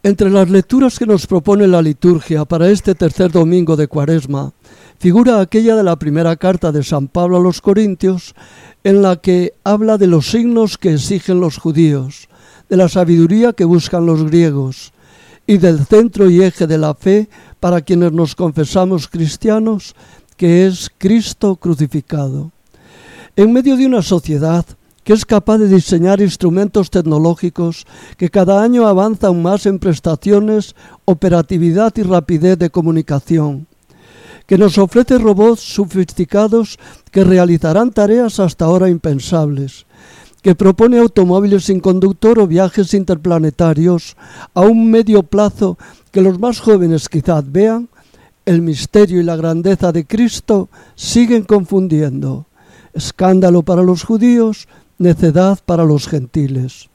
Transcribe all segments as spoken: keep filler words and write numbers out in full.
Entre las lecturas que nos propone la liturgia para este tercer domingo de Cuaresma, figura aquella de la primera carta de San Pablo a los Corintios, en la que habla de los signos que exigen los judíos, de la sabiduría que buscan los griegos, y del centro y eje de la fe para quienes nos confesamos cristianos, que es Cristo crucificado. En medio de una sociedad que es capaz de diseñar instrumentos tecnológicos que cada año avanzan más en prestaciones, operatividad y rapidez de comunicación, que nos ofrece robots sofisticados que realizarán tareas hasta ahora impensables, que propone automóviles sin conductor o viajes interplanetarios a un medio plazo que los más jóvenes quizás vean, el misterio y la grandeza de Cristo siguen confundiendo. Escándalo para los judíos, necedad para los gentiles.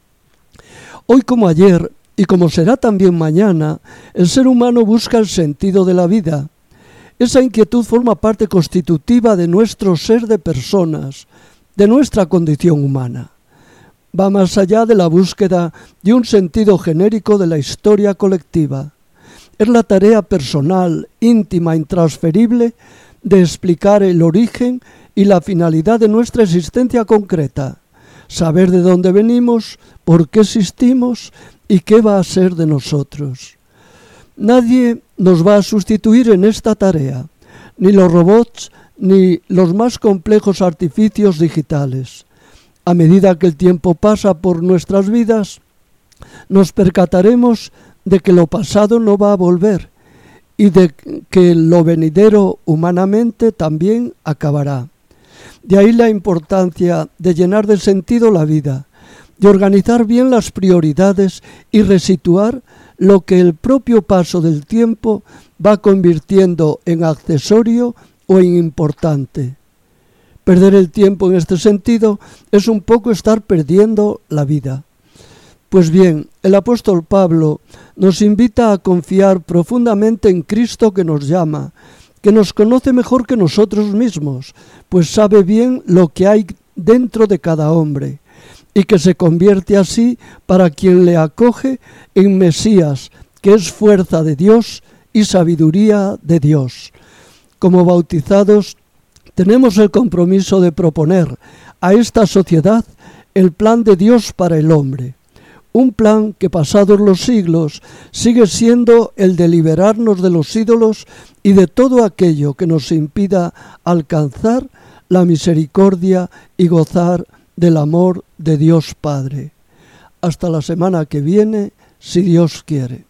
Hoy como ayer, y como será también mañana, el ser humano busca el sentido de la vida. Esa inquietud forma parte constitutiva de nuestro ser de personas, de nuestra condición humana. Va más allá de la búsqueda de un sentido genérico de la historia colectiva. Es la tarea personal, íntima, intransferible, de explicar el origen y la finalidad de nuestra existencia concreta, saber de dónde venimos, por qué existimos y qué va a ser de nosotros. Nadie nos va a sustituir en esta tarea, ni los robots ni los más complejos artificios digitales. A medida que el tiempo pasa por nuestras vidas, nos percataremos de que lo pasado no va a volver y de que lo venidero humanamente también acabará. De ahí la importancia de llenar de sentido la vida, de organizar bien las prioridades y resituar lo que el propio paso del tiempo va convirtiendo en accesorio o en importante. Perder el tiempo en este sentido es un poco estar perdiendo la vida. Pues bien, el apóstol Pablo nos invita a confiar profundamente en Cristo que nos llama, que nos conoce mejor que nosotros mismos, pues sabe bien lo que hay dentro de cada hombre, y que se convierte así para quien le acoge en Mesías, que es fuerza de Dios y sabiduría de Dios. Como bautizados, tenemos el compromiso de proponer a esta sociedad el plan de Dios para el hombre. Un plan que pasados los siglos sigue siendo el de liberarnos de los ídolos y de todo aquello que nos impida alcanzar la misericordia y gozar del amor de Dios Padre. Hasta la semana que viene, si Dios quiere.